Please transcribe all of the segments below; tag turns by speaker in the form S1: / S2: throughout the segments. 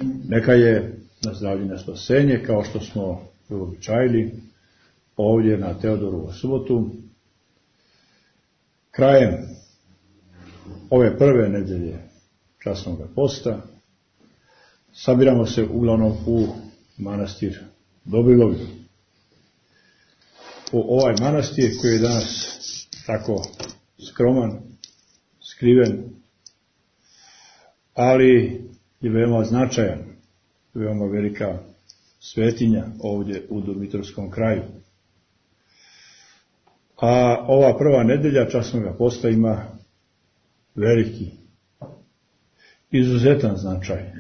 S1: Neka je na zdravlje na spasenje, kao što smo uobičajili ovdje na Teodorovu subotu. Krajem ove prve nedelje časnog posta sabiramo se uglavnom u manastir Dobrilovlju. U ovaj manastir koji je danas tako skroman, skriven, ali je veoma značajan, veoma velika svetinja ovdje u Dumitrovskom kraju. A ova prva nedelja časnog posta ima veliki, izuzetan značaj.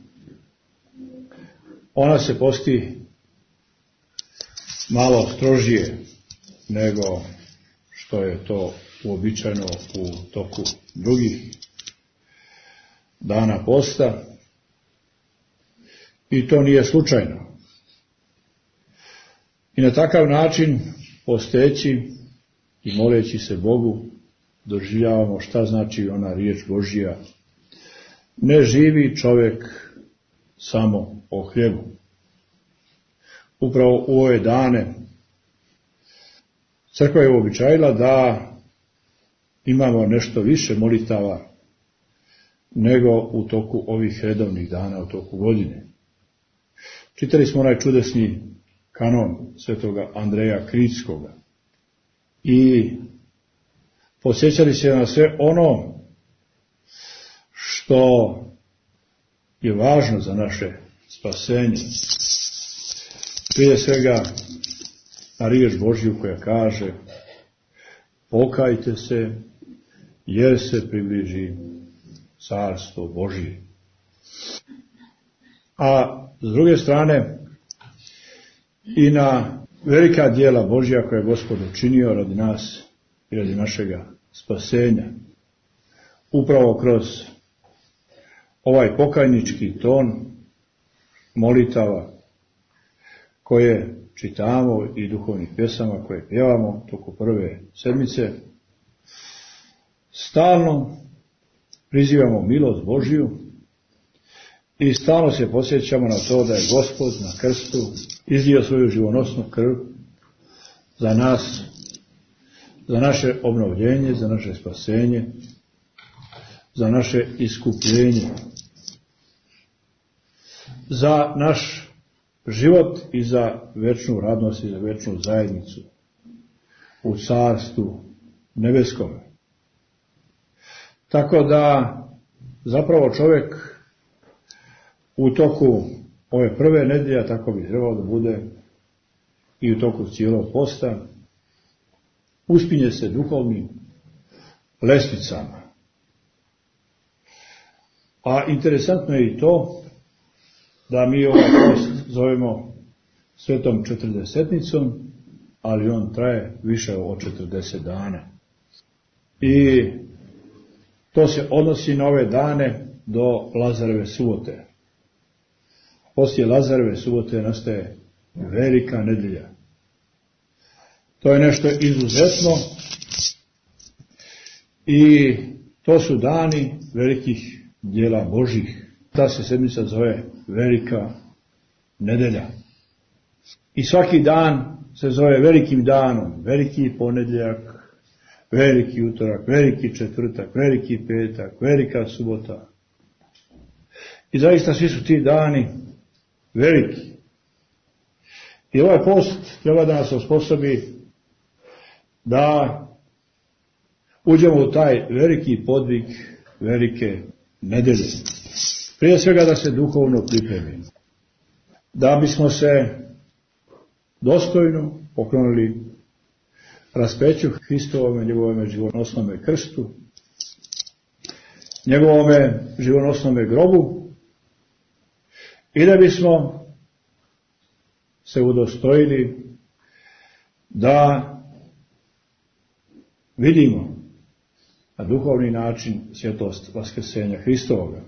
S1: Ona se posti malo strožije nego što je to uobičajeno u toku drugih dana posta. I to nije slučajno. I na takav način, posteći i moleći se Bogu, doživljavamo šta znači ona riječ Božja. Ne živi čovjek samo o hljebu. Upravo u ove dane crkva je uobičajila da imamo nešto više molitava nego u toku ovih redovnih dana, u toku godine. Čitali smo onaj čudesni kanon svetoga Andreja Kritskoga i podsjećali se na sve ono što je važno za naše spasenje. Prije svega na riječ Božju koja kaže: pokajte se jer se približi carstvo Božje. A s druge strane i na velika djela Božja koja je Gospod učinio radi nas i radi našega spasenja. Upravo kroz ovaj pokajnički ton molitava koje čitamo i duhovnih pjesama koje pjevamo toku prve sedmice, stalno prizivamo milost Božju i stalno se podsjećamo na to da je Gospod na krstu izlio svoju živonosnu krv za nas, za naše obnovljenje, za naše spasenje, za naše iskupljenje, za naš život i za večnu radnost i za večnu zajednicu u carstvu nebeskom. Tako da zapravo čovjek u toku ove prve nedelje, tako bi trebalo da bude i u toku cijelog posta, uspinje se duhovnim lestvicama. A interesantno je i to da mi ovaj post zovemo svetom četrdesetnicom, ali on traje više od 40 dana. I to se odnosi na ove dane do Lazareve subote. Poslije Lazareve subote nastaje velika nedelja. To je nešto izuzetno i to su dani velikih djela Božjih. Ta se sedmica zove velika nedelja. I svaki dan se zove velikim danom. Veliki ponedjeljak, veliki utorak, veliki četvrtak, veliki petak, velika subota. I zaista svi su ti dani veliki. I ovaj post treba da nas osposobi da uđemo u taj veliki podvig velike nedelje. Prije svega da se duhovno pripremimo. Da bismo se dostojno poklonili raspeću Hristovome, njegovome živonosnome krstu, njegovome živonosnome grobu i da bismo se udostojili da vidimo na duhovni način svjetlost vaskrsenja Hristovoga.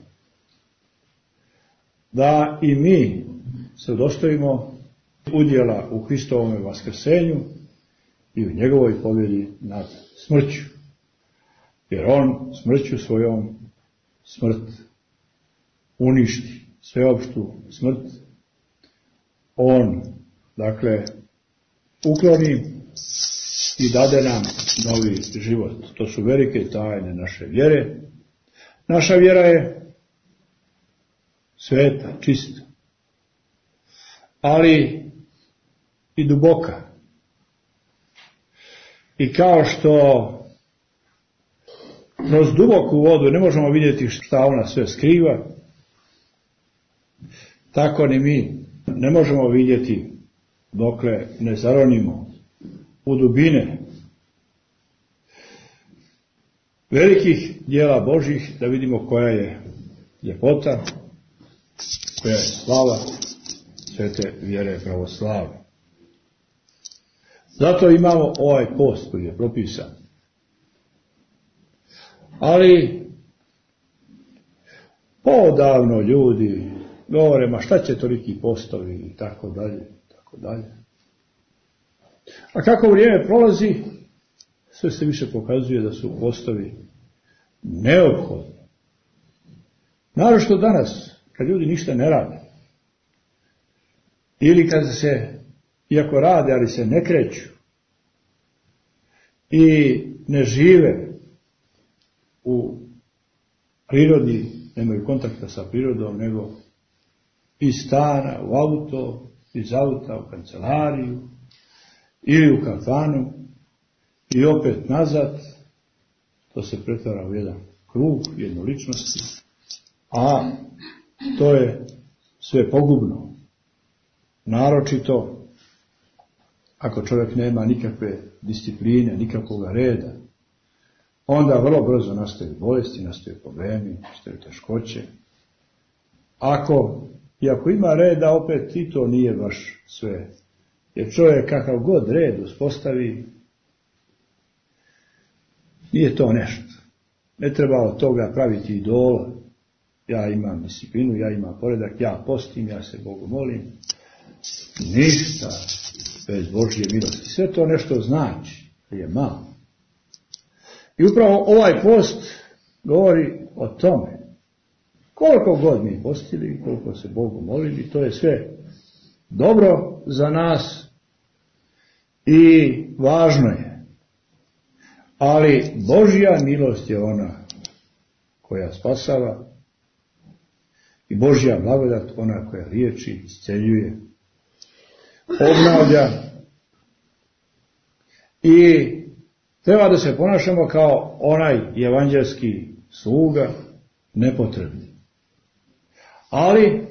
S1: Da i mi se udostojimo udjela u Hristovome vaskrsenju i u njegovoj pobjedi nad smrću. Jer on smrću svojom smrt uništi. sveopštu smrt, on, dakle, ukloni i dade nam novi život. To su velike tajne naše vjere. Naša vjera je sveta, čista, ali i duboka. I kao što kroz duboku vodu ne možemo vidjeti šta ona sve skriva, tako ni mi ne možemo vidjeti dokle ne zaronimo u dubine velikih djela Božjih, da vidimo koja je ljepota, koja je slava svete vjere pravoslavne. Zato imamo ovaj post koji je propisan. Ali odavno ljudi govore, ma šta će toliki postovi i tako dalje, tako dalje. A kako vrijeme prolazi, sve se više pokazuje da su postovi neophodni. Naročito danas, kad ljudi ništa ne rade, ili kad se, iako rade, ali se ne kreću i ne žive u prirodi, nemaju kontakta sa prirodom, nego iz stana u auto, iz auta u kancelariju ili u kafanu i opet nazad, to se pretvara u jedan krug jednoličnosti, a to je sve pogubno. Naročito ako čovjek nema nikakve discipline, nikakvog reda, onda vrlo brzo nastaju bolesti, nastaju problemi, nastaju teškoće. Ako ima reda, opet i to nije baš sve. Jer čovjek kakav god red uspostavi, nije to nešto. Ne treba od toga praviti idola. Ja imam disciplinu, ja imam poredak, ja postim, ja se Bogu molim. Ništa bez Božje milosti. Sve to nešto znači, je malo. I upravo ovaj post govori o tome. Koliko god mi postili, koliko se Bogu molili, to je sve dobro za nas i važno je. Ali Božja milost je ona koja spasava i Božja blagodat ona koja liječi, isceljuje, obnavlja i treba da se ponašamo kao onaj evanđelski sluga, nepotrebni. Ali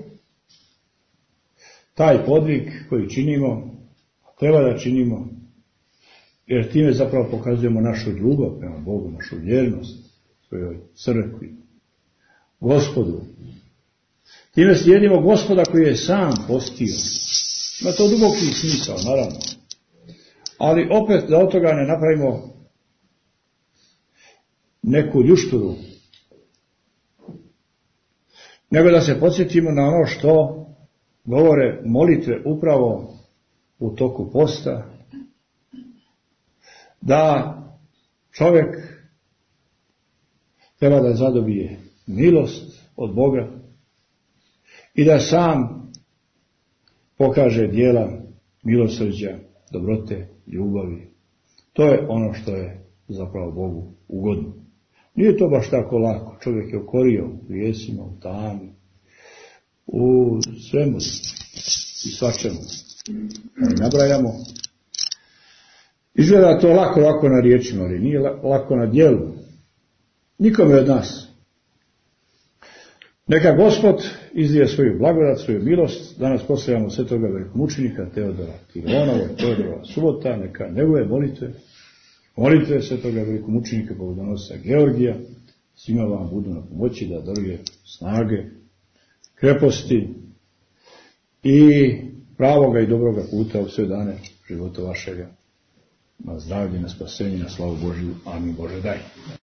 S1: taj podvig koji činimo, treba da činimo, jer time zapravo pokazujemo našu ljubav prema Bogu, našu vjernost svojoj crkvi, Gospodu. Time slijedimo Gospoda koji je sam postio. Ima to duboki smisao, naravno. Ali opet da od toga ne napravimo neku ljušturu, nego da se podsjetimo na ono što govore molitve upravo u toku posta, da čovjek treba da zadobije milost od Boga i da sam pokaže djela milosrđa, dobrote, ljubavi. To je ono što je zapravo Bogu ugodno. Nije to baš tako lako. Čovjek je okorio u grijesima, u tami, u svemu i svačemu. Nabrajamo. Izgleda to lako na riječima, ali nije lako na djelu. Nikome od nas. Neka Gospod izlije svoju blagodat, svoju milost. Danas postavljamo svetoga velikomučenika Teodora Tironova, Teodora Subota, neka njegove molitve svetoga velikomučenika Bogdanosa Georgija, svima vam budu na pomoći da daruje snage, kreposti i pravoga i dobroga puta u sve dane života vašega. Na zdravlje, na spasenje, na slavu Božju. Amin. Bože daj.